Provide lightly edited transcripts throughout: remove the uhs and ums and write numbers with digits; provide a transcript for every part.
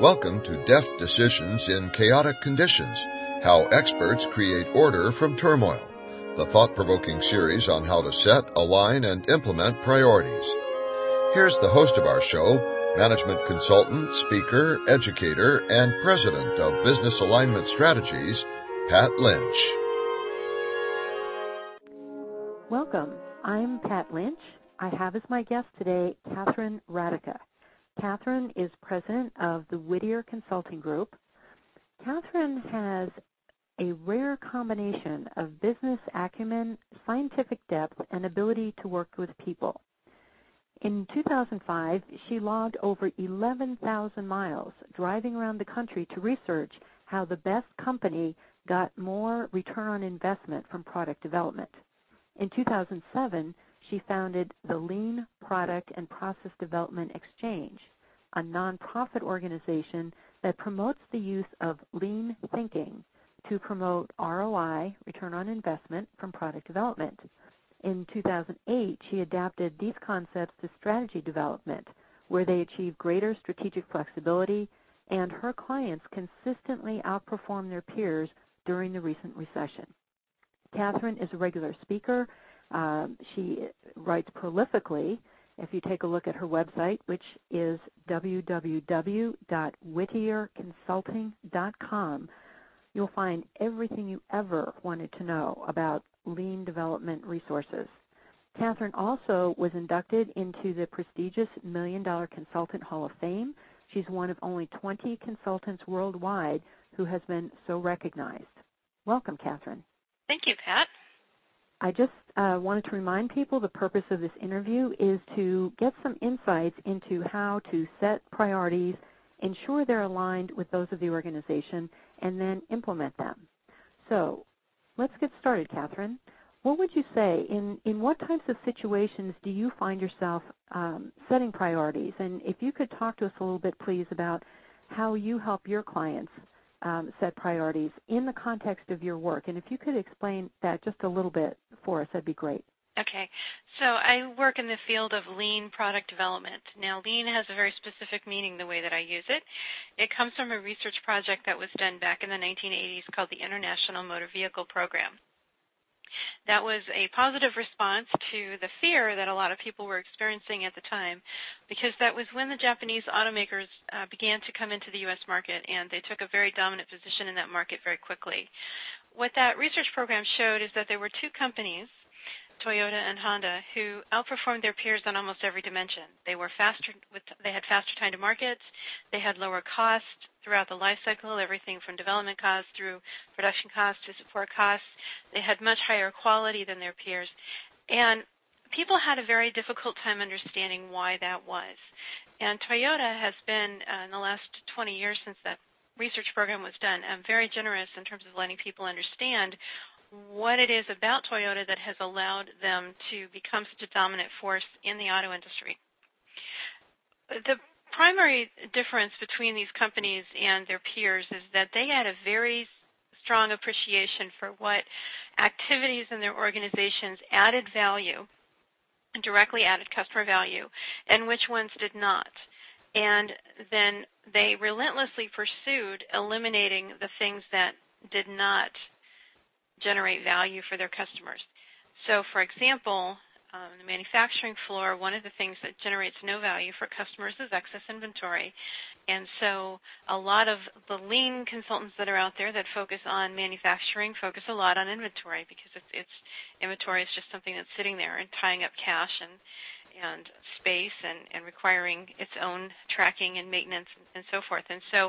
Welcome to Deft Decisions in Chaotic Conditions, How Experts Create Order from Turmoil, the thought-provoking series on how to set, align, and implement priorities. Here's the host of our show, management consultant, speaker, educator, and president of Business Alignment Strategies, Pat Lynch. Welcome. I'm Pat Lynch. I have as my guest today Catherine Radica. Catherine is president of the Whittier Consulting Group. Catherine has a rare combination of business acumen, scientific depth, and ability to work with people. In 2005, she logged over 11,000 miles driving around the country to research how the best company got more return on investment from product development. In 2007, she founded the Lean Product and Process Development Exchange, a nonprofit organization that promotes the use of lean thinking to promote ROI, return on investment, from product development. In 2008, she adapted these concepts to strategy development, where they achieve greater strategic flexibility, and her clients consistently outperform their peers during the recent recession. Catherine is a regular speaker. She writes prolifically. If you take a look at her website, which is www.whittierconsulting.com, you'll find everything you ever wanted to know about lean development resources. Catherine also was inducted into the prestigious $1 Million Consultant Hall of Fame. She's one of only 20 consultants worldwide who has been so recognized. Welcome, Catherine. Thank you, Pat. I just wanted to remind people the purpose of this interview is to get some insights into how to set priorities, ensure they're aligned with those of the organization, and then implement them. So let's get started, Catherine. What would you say, in what types of situations do you find yourself setting priorities? And if you could talk to us a little bit, please, about how you help your clients set priorities in the context of your work. And if you could explain that just a little bit for us, that'd be great. Okay. So I work in the field of lean product development. Now, lean has a very specific meaning the way that I use it. It comes from a research project that was done back in the 1980s called the International Motor Vehicle Program. That was a positive response to the fear that a lot of people were experiencing at the time, because that was when the Japanese automakers began to come into the U.S. market, and they took a very dominant position in that market very quickly. What that research program showed is that there were two companies, Toyota and Honda, who outperformed their peers on almost every dimension. They had faster time to market, they had lower costs throughout the life cycle, everything from development costs through production costs to support costs. They had much higher quality than their peers. And people had a very difficult time understanding why that was. And Toyota has been, in the last 20 years since that research program was done, very generous in terms of letting people understand what it is about Toyota that has allowed them to become such a dominant force in the auto industry. The primary difference between these companies and their peers is that they had a very strong appreciation for what activities in their organizations added value, directly added customer value, and which ones did not. And then they relentlessly pursued eliminating the things that did not generate value for their customers. So, for example, on the manufacturing floor, one of the things that generates no value for customers is excess inventory. And so a lot of the lean consultants that are out there that focus on manufacturing focus a lot on inventory, because inventory is just something that's sitting there and tying up cash and space and requiring its own tracking and maintenance and so forth. And so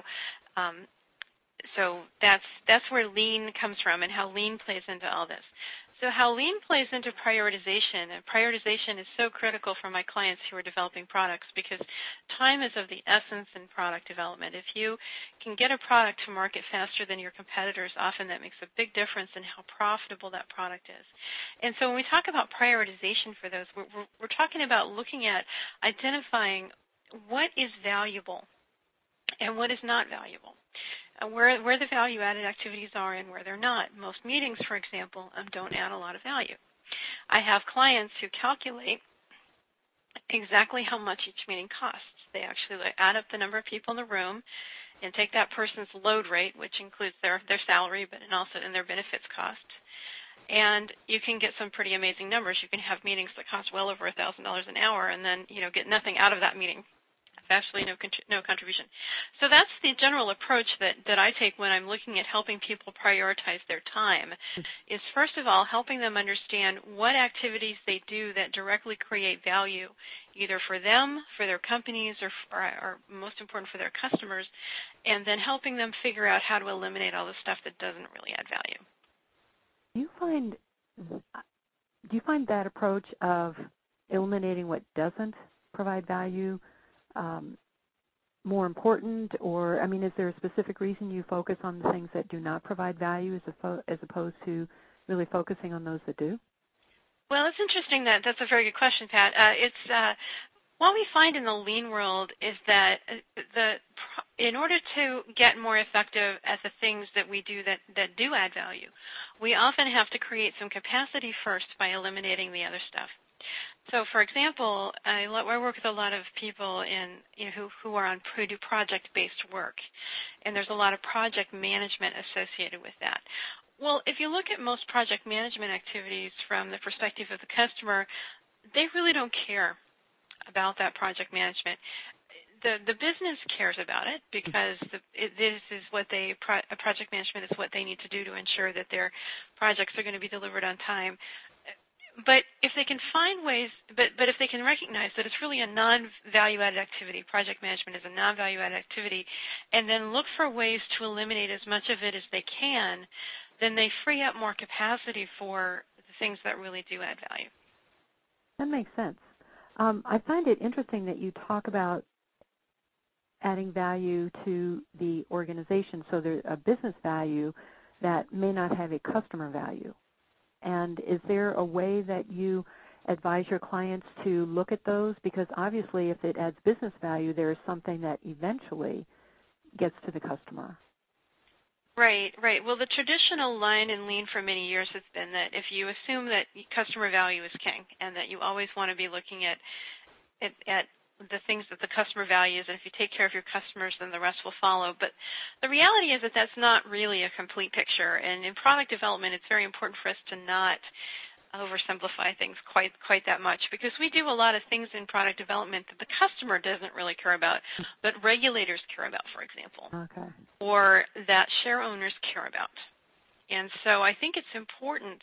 that's where lean comes from and how lean plays into all this. So how lean plays into prioritization, and prioritization is so critical for my clients who are developing products, because time is of the essence in product development. If you can get a product to market faster than your competitors, often that makes a big difference in how profitable that product is. And so when we talk about prioritization for those, we're talking about looking at identifying what is valuable and what is not valuable. Where the value-added activities are and where they're not. Most meetings, for example, don't add a lot of value. I have clients who calculate exactly how much each meeting costs. They actually add up the number of people in the room and take that person's load rate, which includes their salary, but and also in their benefits costs. And you can get some pretty amazing numbers. You can have meetings that cost well over $1,000 an hour, and then get nothing out of that meeting. Actually, no contribution. So that's the general approach that I take when I'm looking at helping people prioritize their time. Is first of all helping them understand what activities they do that directly create value, either for them, for their companies, or most important for their customers, and then helping them figure out how to eliminate all the stuff that doesn't really add value. Do you find that approach of eliminating what doesn't provide value more important, or is there a specific reason you focus on the things that do not provide value as opposed to really focusing on those that do? Well, it's interesting that's a very good question, Pat. What we find in the lean world is that in order to get more effective at the things that we do that do add value, we often have to create some capacity first by eliminating the other stuff. So, for example, I work with a lot of people who do project-based work, and there's a lot of project management associated with that. Well, if you look at most project management activities from the perspective of the customer, they really don't care about that project management. The business cares about it because this is what project management is what they need to do to ensure that their projects are going to be delivered on time. But if they can find ways, but if they can recognize that it's really a non-value-added activity, project management is a non-value-added activity, and then look for ways to eliminate as much of it as they can, then they free up more capacity for the things that really do add value. That makes sense. I find it interesting that you talk about adding value to the organization, so there's a business value that may not have a customer value. And is there a way that you advise your clients to look at those? Because obviously if it adds business value, there is something that eventually gets to the customer. Right. Well, the traditional line in Lean for many years has been that if you assume that customer value is king and that you always want to be looking at the things that the customer values, and if you take care of your customers, then the rest will follow. But the reality is that that's not really a complete picture. And in product development, it's very important for us to not oversimplify things quite that much, because we do a lot of things in product development that the customer doesn't really care about, but regulators care about, for example, or that share owners care about. And so I think it's important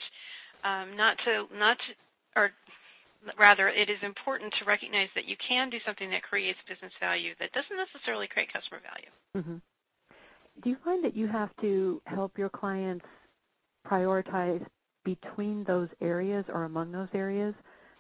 it is important to recognize that you can do something that creates business value that doesn't necessarily create customer value. Mm-hmm. Do you find that you have to help your clients prioritize between those areas or among those areas,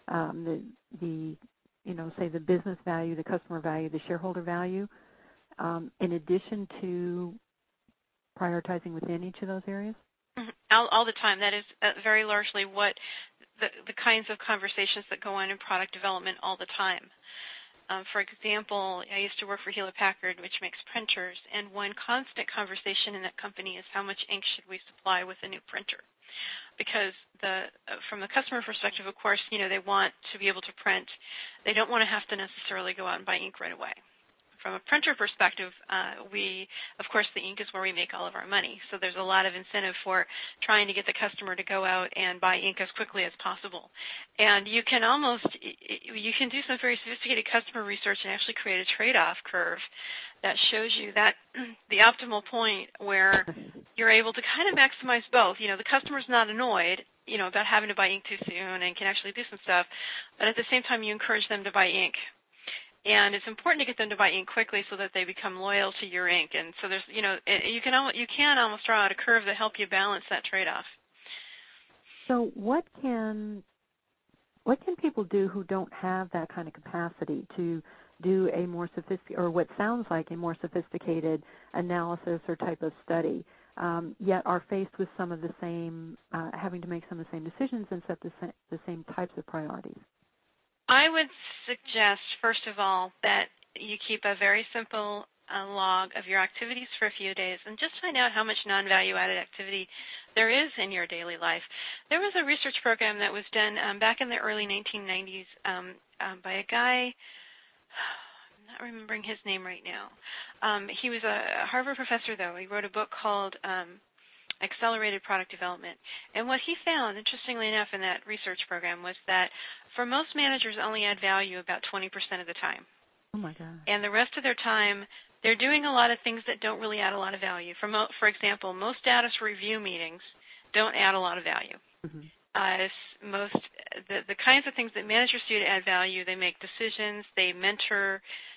say the business value, the customer value, the shareholder value, in addition to prioritizing within each of those areas? Mm-hmm. All the time. That is very largely what the kinds of conversations that go on in product development all the time. For example, I used to work for Hewlett-Packard, which makes printers, and one constant conversation in that company is how much ink should we supply with a new printer. Because from the customer perspective, of course, they want to be able to print. They don't want to have to necessarily go out and buy ink right away. From a printer perspective, of course, the ink is where we make all of our money. So there's a lot of incentive for trying to get the customer to go out and buy ink as quickly as possible. And you can do some very sophisticated customer research and actually create a trade-off curve that shows you that the optimal point where you're able to kind of maximize both. The customer's not annoyed, about having to buy ink too soon and can actually do some stuff, but at the same time you encourage them to buy ink. And it's important to get them to buy ink quickly so that they become loyal to your ink. And so there's, you can almost draw out a curve to help you balance that trade-off. So what can people do who don't have that kind of capacity to do a more sophisticated, or what sounds like a more sophisticated analysis or type of study, yet are faced with some of the same, having to make some of the same decisions and set the same types of priorities? I would suggest, first of all, that you keep a very simple log of your activities for a few days and just find out how much non-value-added activity there is in your daily life. There was a research program that was done back in the early 1990s by a guy, I'm remembering his name right now. He was a Harvard professor, though. He wrote a book called Accelerated Product Development. And what he found, interestingly enough, in that research program was that for most managers only add value about 20% of the time. Oh, my God. And the rest of their time, they're doing a lot of things that don't really add a lot of value. For example, most status review meetings don't add a lot of value. Mm-hmm. The kinds of things that managers do to add value, they make decisions, they mentor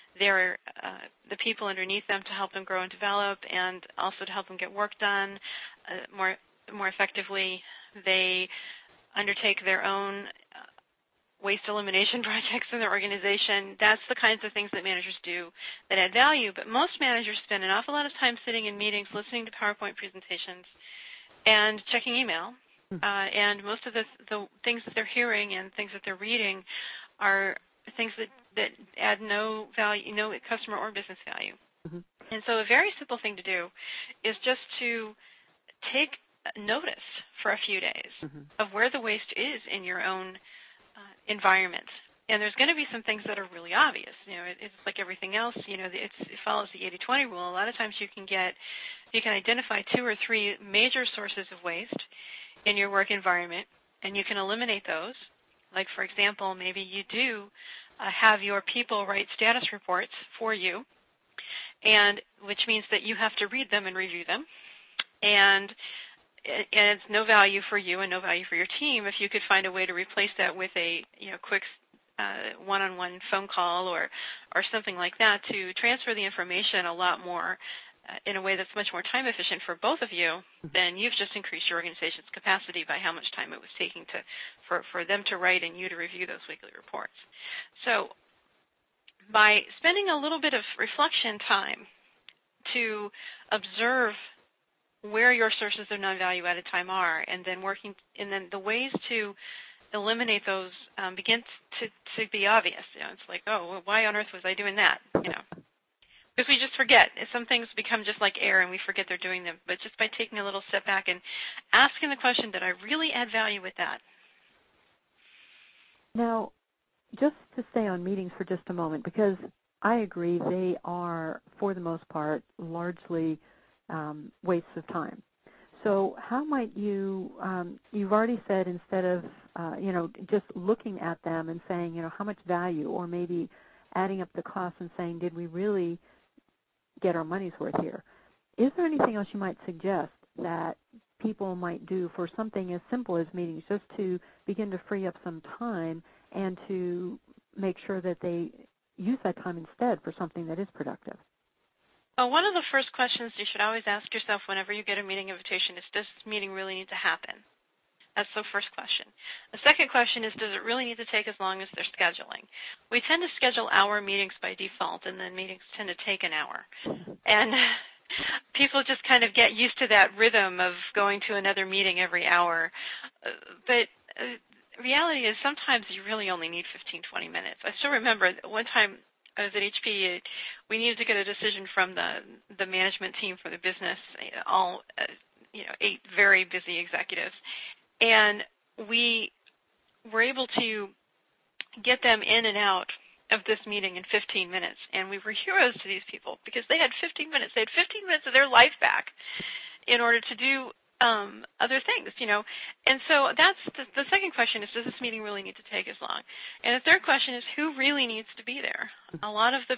the people underneath them to help them grow and develop, and also to help them get work done more effectively. They undertake their own waste elimination projects in their organization. That's the kinds of things that managers do that add value. But most managers spend an awful lot of time sitting in meetings, listening to PowerPoint presentations, and checking email. And most of the things that they're hearing and things that they're reading are things that add no value, no customer or business value. Mm-hmm. And so a very simple thing to do is just to take notice for a few days mm-hmm. of where the waste is in your own environment. And there's going to be some things that are really obvious. It's like everything else. It follows the 80-20 rule. A lot of times you can identify 2 or 3 major sources of waste in your work environment, and you can eliminate those. Like, for example, maybe you do have your people write status reports for you, and which means that you have to read them and review them. And it's no value for you and no value for your team if you could find a way to replace that with a quick one-on-one phone call or something like that to transfer the information a lot more in a way that's much more time efficient for both of you, then you've just increased your organization's capacity by how much time it was taking for them to write and you to review those weekly reports. So by spending a little bit of reflection time to observe where your sources of non-value added time are, and then the ways to eliminate those begin to be obvious. It's like, oh, well, why on earth was I doing that? Because we just forget. Some things become just like air, and we forget they're doing them. But just by taking a little step back and asking the question, did I really add value with that? Now, just to stay on meetings for just a moment, because I agree they are, for the most part, largely wastes of time. So how might you, you've already said instead of, just looking at them and saying, how much value, or maybe adding up the costs and saying, did we really get our money's worth here? Is there anything else you might suggest that people might do for something as simple as meetings, just to begin to free up some time and to make sure that they use that time instead for something that is productive? Well, one of the first questions you should always ask yourself whenever you get a meeting invitation is, does this meeting really need to happen? That's the first question. The second question is, does it really need to take as long as they're scheduling? We tend to schedule hour meetings by default, and then meetings tend to take an hour. And people just kind of get used to that rhythm of going to another meeting every hour. But reality is sometimes you really only need 15, 20 minutes. I still remember one time I was at HP, we needed to get a decision from the management team for the business, all 8 very busy executives. And we were able to get them in and out of this meeting in 15 minutes. And we were heroes to these people because they had 15 minutes. They had 15 minutes of their life back in order to do other things, And so that's the second question is, does this meeting really need to take as long? And the third question is, who really needs to be there? A lot of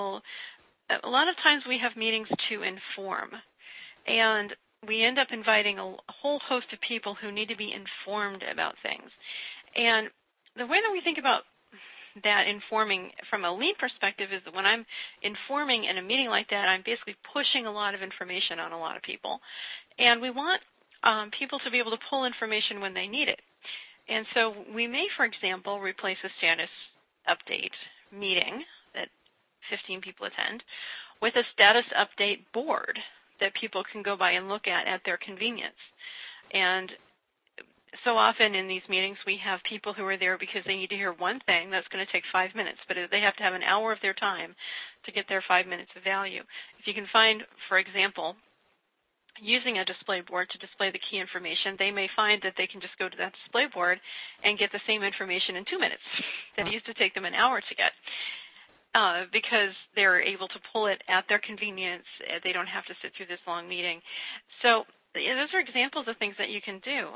times we have meetings to inform. And we end up inviting a whole host of people who need to be informed about things. And the way that we think about that informing from a lean perspective is that when I'm informing in a meeting like that, I'm basically pushing a lot of information on a lot of people. And we want people to be able to pull information when they need it. And so we may, for example, replace a status update meeting that 15 people attend with a status update board that people can go by and look at their convenience. And so often in these meetings we have people who are there because they need to hear one thing that's going to take 5 minutes, but they have to have an hour of their time to get their 5 minutes of value. If you can find, for example, using a display board to display the key information, they may find that they can just go to that display board and get the same information in 2 minutes that it used to take them an hour to get. because they're able to pull it at their convenience. They don't have to sit through this long meeting. So those are examples of things that you can do.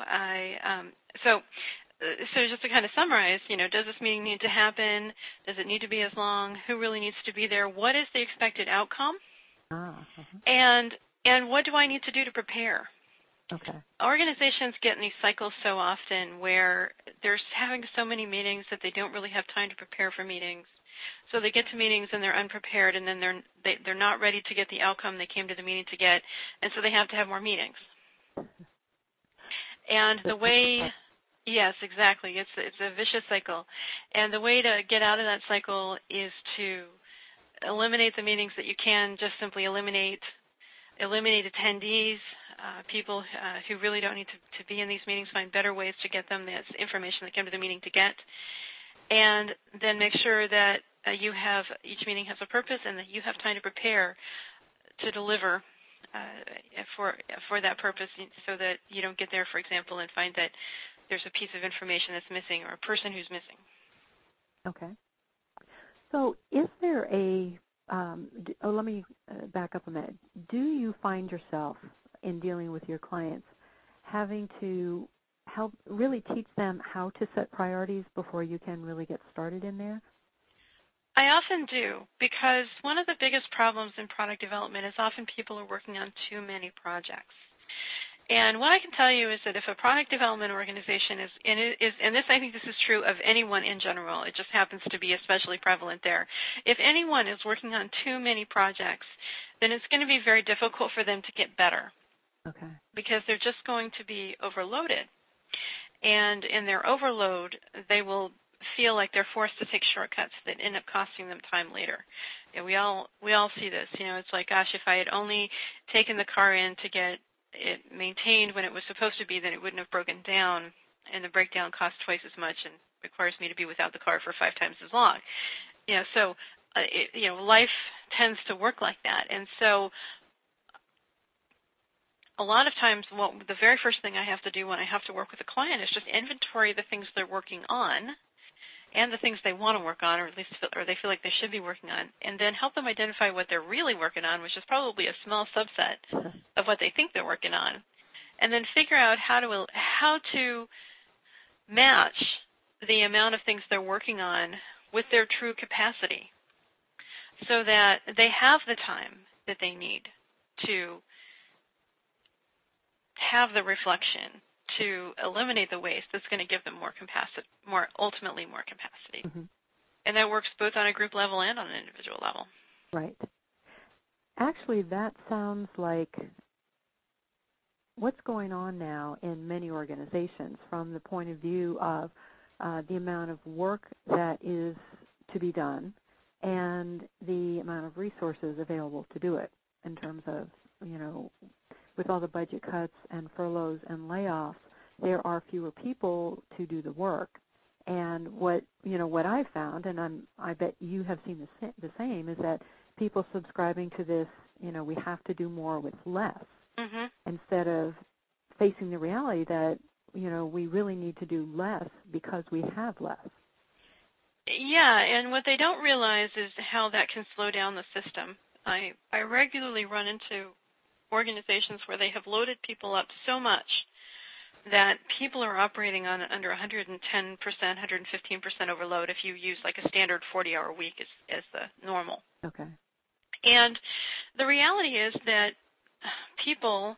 So just to kind of summarize, does this meeting need to happen? Does it need to be as long? Who really needs to be there? What is the expected outcome? And what do I need to do to prepare? Okay. Organizations get in these cycles so often where they're having so many meetings that they don't really have time to prepare for meetings. So they get to meetings and they're unprepared, and then they're not ready to get the outcome they came to the meeting to get, and so they have to have more meetings. And the way, yes, exactly, it's a vicious cycle. And the way to get out of that cycle is to eliminate the meetings that you can. Just simply eliminate attendees, people who really don't need to be in these meetings. Find better ways to get them the information they came to the meeting to get. And then make sure that each meeting has a purpose and that you have time to prepare to deliver for that purpose, so that you don't get there, for example, and find that there's a piece of information that's missing or a person who's missing. Okay. So is there let me back up a minute. Do you find yourself in dealing with your clients having to help really teach them how to set priorities before you can really get started in there? I often do, because one of the biggest problems in product development is often people are working on too many projects. And what I can tell you is that if a product development organization and I think this is true of anyone in general, it just happens to be especially prevalent there. If anyone is working on too many projects, then it's going to be very difficult for them to get better. Okay. Because they're just going to be overloaded. And in their overload, they will feel like they're forced to take shortcuts that end up costing them time later. We all see this. It's like, gosh, if I had only taken the car in to get it maintained when it was supposed to be, then it wouldn't have broken down, and the breakdown costs twice as much and requires me to be without the car for 5 times as long. So life tends to work like that. And so a lot of times, the very first thing I have to do when I have to work with a client is just inventory the things they're working on and the things they want to work on, or at least they feel like they should be working on, and then help them identify what they're really working on, which is probably a small subset of what they think they're working on, and then figure out how to match the amount of things they're working on with their true capacity, so that they have the time that they need to have the reflection, to eliminate the waste that's going to give them ultimately more capacity. Mm-hmm. And that works both on a group level and on an individual level. Right. Actually, that sounds like what's going on now in many organizations from the point of view of the amount of work that is to be done and the amount of resources available to do it, in terms of, with all the budget cuts and furloughs and layoffs, there are fewer people to do the work. And what I found, and I bet you have seen the same, is that people subscribing to this, we have to do more with less, mm-hmm. instead of facing the reality that, we really need to do less because we have less. Yeah, and what they don't realize is how that can slow down the system. I regularly run into organizations where they have loaded people up so much that people are operating on under 110%, 115% overload if you use like a standard 40-hour week as the normal. Okay. And the reality is that people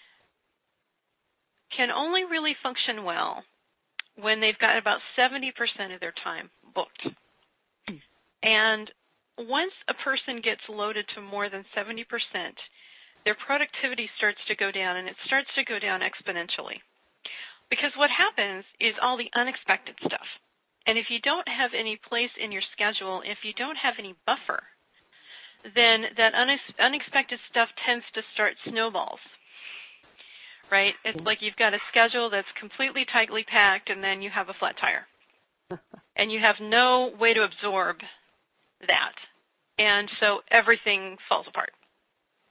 can only really function well when they've got about 70% of their time booked. And once a person gets loaded to more than 70%, their productivity starts to go down, and it starts to go down exponentially. Because what happens is all the unexpected stuff. And if you don't have any place in your schedule, if you don't have any buffer, then that unexpected stuff tends to start snowballs, right? It's like you've got a schedule that's completely tightly packed, and then you have a flat tire. And you have no way to absorb that. And so everything falls apart.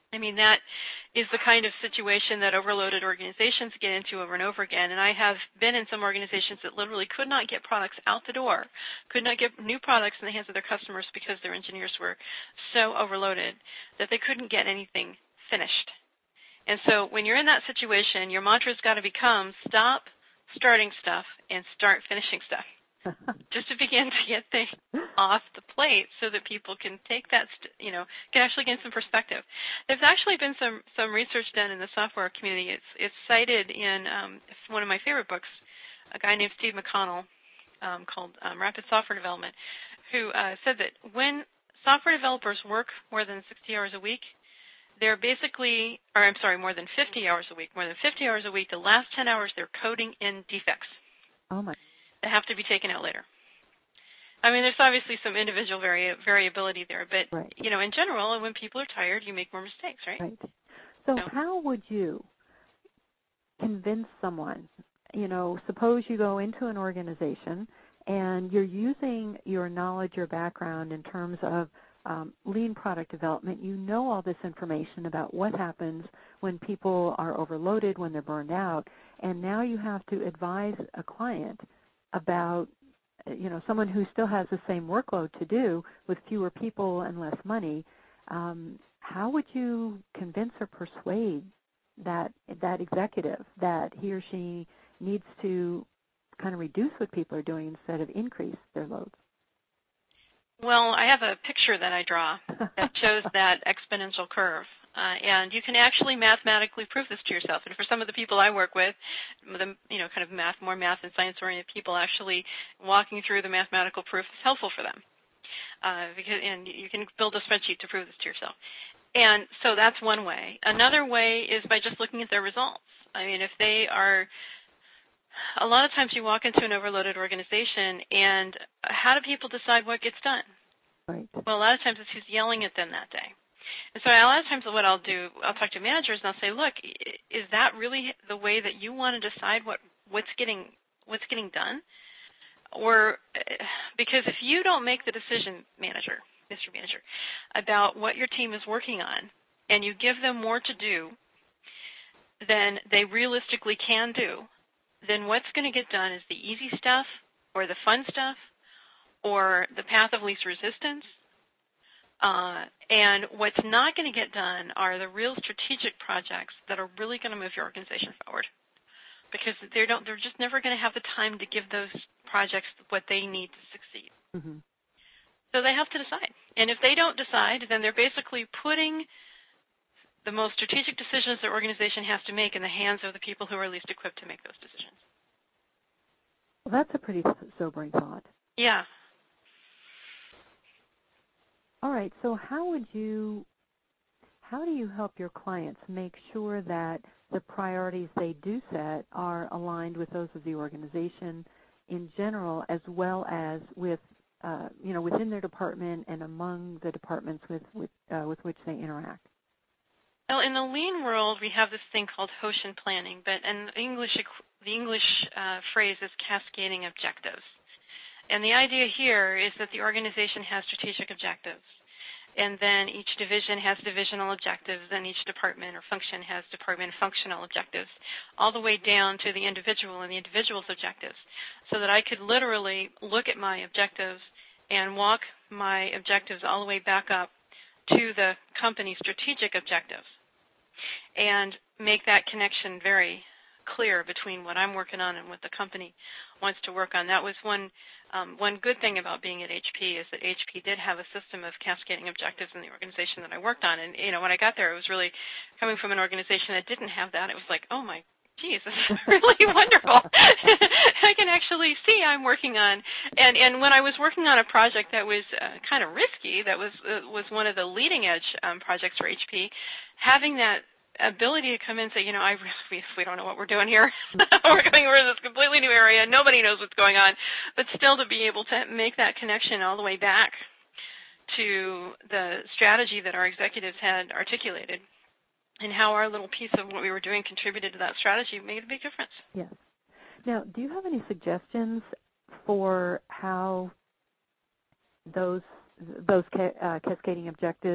I mean, that is the kind of situation that overloaded organizations get into over and over again. And I have been in some organizations that literally could not get products out the door, could not get new products in the hands of their customers because their engineers were so overloaded that they couldn't get anything finished. And so when you're in that situation, your mantra's got to become stop starting stuff and start finishing stuff. Just to begin to get things off the plate so that people can take that, can actually gain some perspective. There's actually been some research done in the software community. It's cited in one of my favorite books, a guy named Steve McConnell called Rapid Software Development, who said that when software developers work more than 60 hours a week, they're more than 50 hours a week. More than 50 hours a week, the last 10 hours they're coding in defects. Oh my. That have to be taken out later. I mean, there's obviously some individual variability there, but, right. In general, when people are tired, you make more mistakes, right? Right. So how would you convince someone, suppose you go into an organization and you're using your knowledge, your background in terms of lean product development, you know all this information about what happens when people are overloaded, when they're burned out, and now you have to advise a client about, someone who still has the same workload to do with fewer people and less money. How would you convince or persuade that executive that he or she needs to kind of reduce what people are doing instead of increase their loads? Well, I have a picture that I draw that shows that exponential curve. And you can actually mathematically prove this to yourself. And for some of the people I work with, kind of more math and science-oriented people, actually walking through the mathematical proof is helpful for them. And you can build a spreadsheet to prove this to yourself. And so that's one way. Another way is by just looking at their results. I mean, if they are a lot of times you walk into an overloaded organization, and how do people decide what gets done? Right. Well, a lot of times it's who's yelling at them that day. And so a lot of times what I'll do, I'll talk to managers and I'll say, look, is that really the way that you want to decide what's getting done? Or because if you don't make the decision, Mr. Manager, about what your team is working on, and you give them more to do than they realistically can do, then what's going to get done is the easy stuff or the fun stuff or the path of least resistance. And what's not going to get done are the real strategic projects that are really going to move your organization forward, because they're just never going to have the time to give those projects what they need to succeed. Mm-hmm. So they have to decide. And if they don't decide, then they're basically putting the most strategic decisions their organization has to make in the hands of the people who are least equipped to make those decisions. Well, that's a pretty sobering thought. Yeah. All right, so how do you help your clients make sure that the priorities they do set are aligned with those of the organization in general, as well as with within their department and among the departments with which they interact? Well, in the lean world, we have this thing called Hoshin planning, but in the English phrase is cascading objectives. And the idea here is that the organization has strategic objectives, and then each division has divisional objectives, then each department or function has department functional objectives, all the way down to the individual and the individual's objectives, so that I could literally look at my objectives and walk my objectives all the way back up to the company's strategic objectives and make that connection very clear between what I'm working on and what the company wants to work on. That was one good thing about being at HP, is that HP did have a system of cascading objectives in the organization that I worked on. And, when I got there, it was really coming from an organization that didn't have that. It was like, oh, my geez, this is really wonderful. I can actually see I'm working on. And when I was working on a project that was kind of risky, that was one of the leading edge projects for HP, having that ability to come in and say, we don't know what we're doing here. We're going over this completely new area. Nobody knows what's going on. But still to be able to make that connection all the way back to the strategy that our executives had articulated and how our little piece of what we were doing contributed to that strategy made a big difference. Yes. Now, do you have any suggestions for how those cascading objectives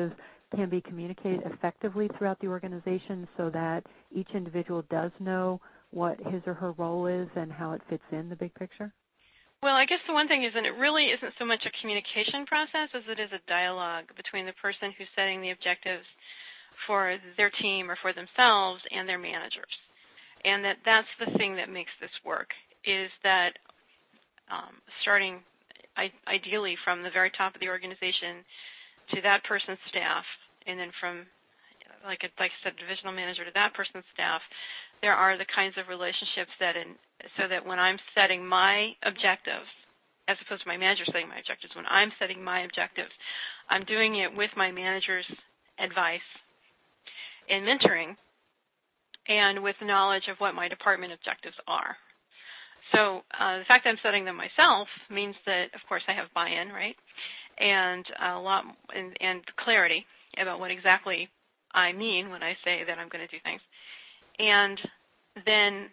can be communicated effectively throughout the organization so that each individual does know what his or her role is and how it fits in the big picture? Well, I guess the one thing is that it really isn't so much a communication process as it is a dialogue between the person who's setting the objectives for their team or for themselves and their managers. And that's the thing that makes this work, is that starting ideally from the very top of the organization to that person's staff, and then from, like I said, divisional manager to that person's staff, there are the kinds of relationships so that when I'm setting my objectives, as opposed to my manager setting my objectives, when I'm setting my objectives, I'm doing it with my manager's advice and mentoring and with knowledge of what my department objectives are. So the fact that I'm setting them myself means that, of course, I have buy-in, right, and a lot and clarity about what exactly I mean when I say that I'm going to do things. And then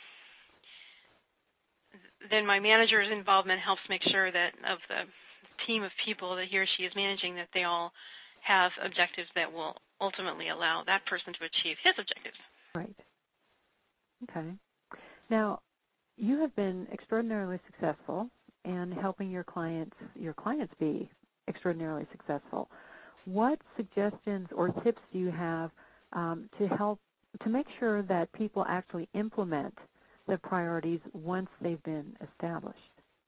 my manager's involvement helps make sure that of the team of people that he or she is managing, that they all have objectives that will ultimately allow that person to achieve his objectives. Right. Okay. Now, you have been extraordinarily successful in helping your clients be extraordinarily successful. What suggestions or tips do you have to make sure that people actually implement the priorities once they've been established?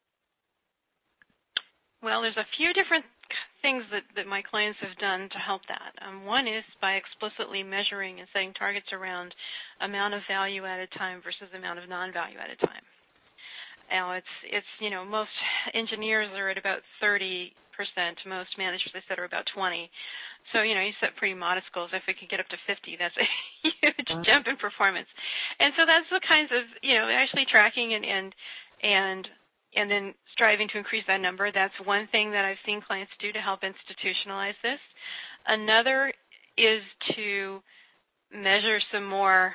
Well, there's a few different things that my clients have done to help that. One is by explicitly measuring and setting targets around amount of value-added time versus amount of non-value-added time. Now, it's most engineers are at about 30%. Most managers, I said, are about 20. So, you set pretty modest goals. If it could get up to 50, that's a huge jump in performance. And so that's the kinds of, actually tracking and then striving to increase that number. That's one thing that I've seen clients do to help institutionalize this. Another is to measure some more,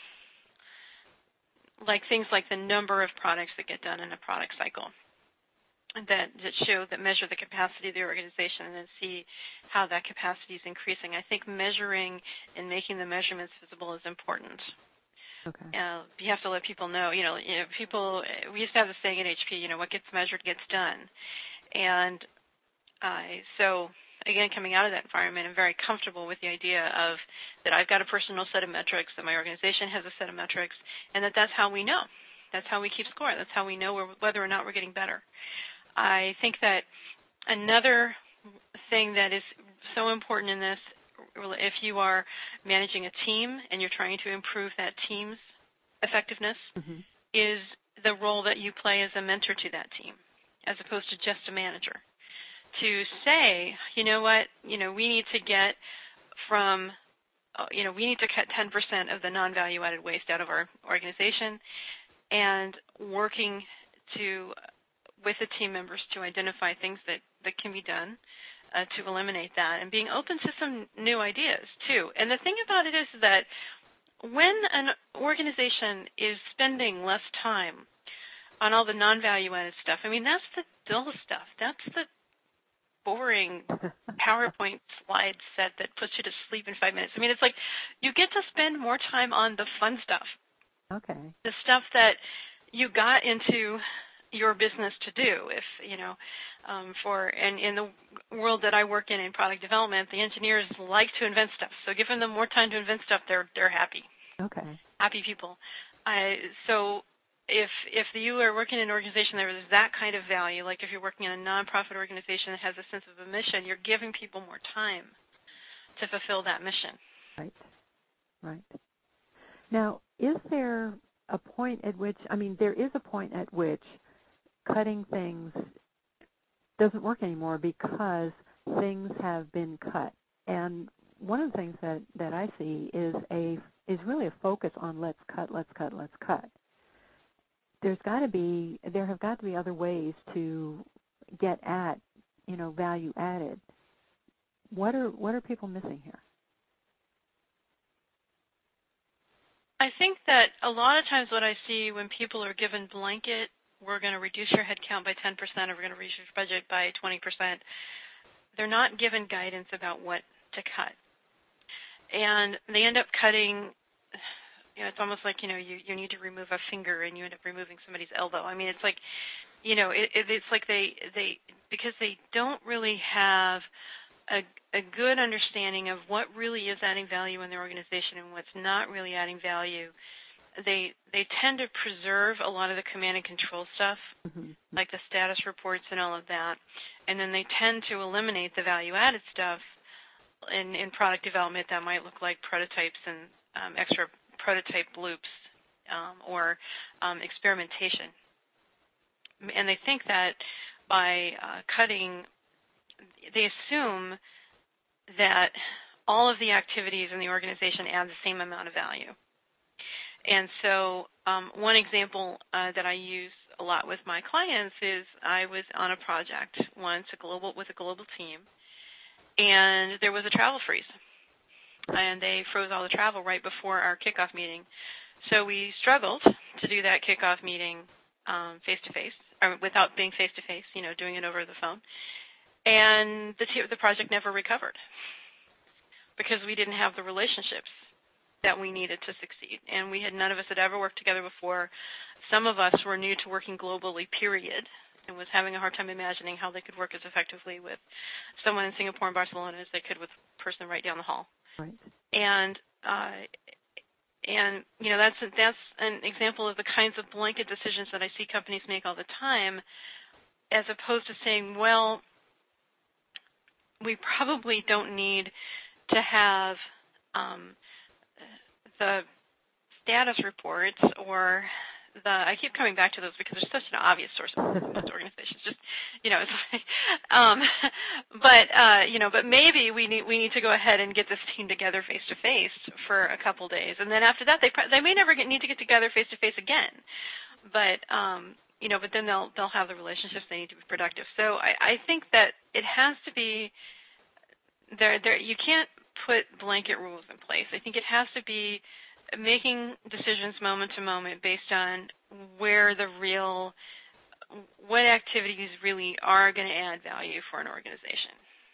like things like the number of products that get done in a product cycle that measure the capacity of the organization and then see how that capacity is increasing. I think measuring and making the measurements visible is important. Okay. You have to let people know. People. We used to have the saying at HP, what gets measured gets done. And so, again, coming out of that environment, I'm very comfortable with the idea of that I've got a personal set of metrics, that my organization has a set of metrics, and that's how we know. That's how we keep score. That's how we know whether or not we're getting better. I think that another thing that is so important in this, if you are managing a team and you're trying to improve that team's effectiveness, is the role that you play as a mentor to that team, as opposed to just a manager. To say, we need to get from, we need to cut 10% of the non-value-added waste out of our organization, and working with the team members to identify things that can be done to eliminate that, and being open to some new ideas, too. And the thing about it is that when an organization is spending less time on all the non-value-added stuff, that's the dull stuff. That's the boring PowerPoint slide set that puts you to sleep in 5 minutes. It's like you get to spend more time on the fun stuff. Okay. The stuff that you got into your business to do. If and in the world that I work in product development, the engineers like to invent stuff. So giving them more time to invent stuff, they're happy. Okay. Happy people. So if you are working in an organization that there's that kind of value, like if you're working in a nonprofit organization that has a sense of a mission, you're giving people more time to fulfill that mission. Right. Now, is there a point at which, there is a point at which cutting things doesn't work anymore because things have been cut. And one of the things that I see is really a focus on let's cut. There have got to be other ways to get at, value added. What are people missing here? I think that a lot of times what I see when people are given blanket, we're going to reduce your headcount by 10% or we're going to reduce your budget by 20%, they're not given guidance about what to cut. And they end up cutting, it's almost like, you need to remove a finger and you end up removing somebody's elbow. I mean, it's like, it's like they because they don't really have a good understanding of what really is adding value in their organization and what's not really adding value. They tend to preserve a lot of the command and control stuff, like the status reports and all of that, and then they tend to eliminate the value-added stuff in product development that might look like prototypes and extra prototype loops or experimentation. And they think that by cutting, they assume that all of the activities in the organization add the same amount of value. And so one example that I use a lot with my clients is I was on a project once with a global team, and there was a travel freeze. And they froze all the travel right before our kickoff meeting. So we struggled to do that kickoff meeting face-to-face, or without being face-to-face, doing it over the phone. And the project never recovered because we didn't have the relationships that we needed to succeed. And none of us had ever worked together before. Some of us were new to working globally, period, and was having a hard time imagining how they could work as effectively with someone in Singapore and Barcelona as they could with a person right down the hall. Right. And that's an example of the kinds of blanket decisions that I see companies make all the time, as opposed to saying, well, we probably don't need to have the status reports or I keep coming back to those because they're such an obvious source of most organizations. Just, it's like, but maybe we need to go ahead and get this team together face to face for a couple days, and then after that they may never need to get together face to face again. But but then they'll have the relationships they need to be productive. So I think that it has to be there. You can't put blanket rules in place. I think it has to be making decisions moment to moment based on what activities really are going to add value for an organization.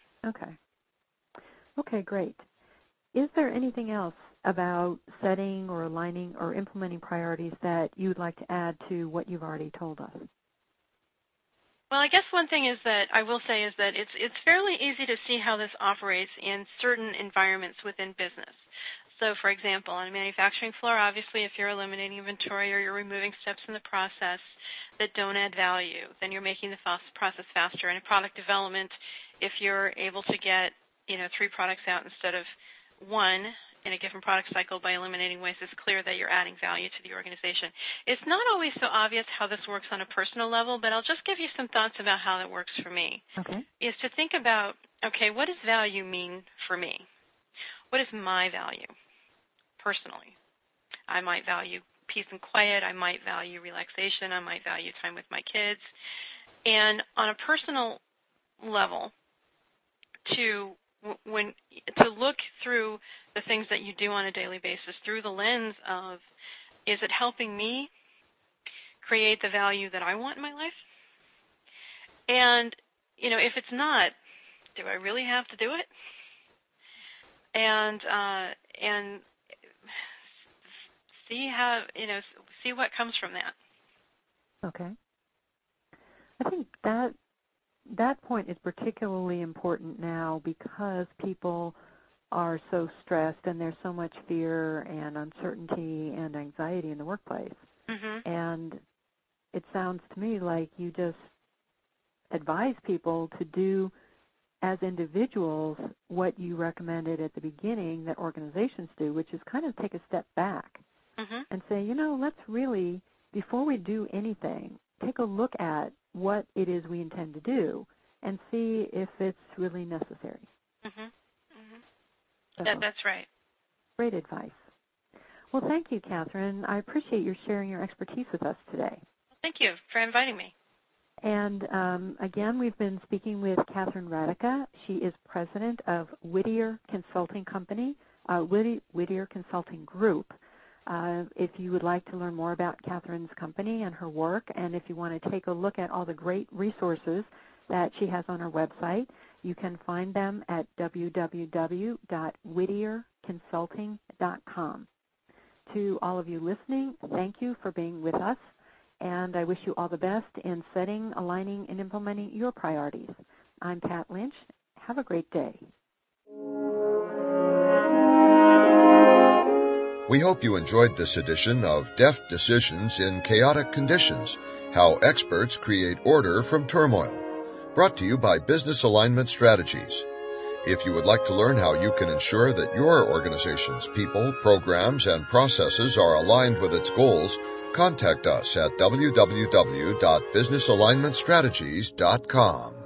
Okay, great. Is there anything else about setting or aligning or implementing priorities that you'd like to add to what you've already told us? Well, I guess one thing is that I will say is that it's fairly easy to see how this operates in certain environments within business. So, for example, on a manufacturing floor, obviously, if you're eliminating inventory or you're removing steps in the process that don't add value, then you're making the process faster. And in product development, if you're able to get 3 products out instead of 1 in a given product cycle by eliminating waste, it's clear that you're adding value to the organization. It's not always so obvious how this works on a personal level, but I'll just give you some thoughts about how that works for me. Okay. Is to think about, okay, what does value mean for me? What is my value personally? I might value peace and quiet. I might value relaxation. I might value time with my kids. And on a personal level, to look through the things that you do on a daily basis through the lens of, is it helping me create the value that I want in my life? And, if it's not, do I really have to do it? And see what comes from that. Okay. I think that point is particularly important now because people are so stressed and there's so much fear and uncertainty and anxiety in the workplace. Mm-hmm. And it sounds to me like you just advise people to do as individuals what you recommended at the beginning that organizations do, which is kind of take a step back and say, let's really, before we do anything, take a look at what it is we intend to do and see if it's really necessary. Mm-hmm. Mm-hmm. So, that's right. Great advice. Well, thank you, Catherine. I appreciate your sharing your expertise with us today. Thank you for inviting me. And again, we've been speaking with Catherine Radica. She is president of Whittier Consulting Company, Whittier Consulting Group. If you would like to learn more about Catherine's company and her work, and if you want to take a look at all the great resources that she has on her website. You can find them at www.whittierconsulting.com. To all of you listening, thank you for being with us, and I wish you all the best in setting, aligning, and implementing your priorities. I'm Pat Lynch. Have a great day. We hope you enjoyed this edition of Deft Decisions in Chaotic Conditions, How Experts Create Order from Turmoil, brought to you by Business Alignment Strategies. If you would like to learn how you can ensure that your organization's people, programs, and processes are aligned with its goals, contact us at www.businessalignmentstrategies.com.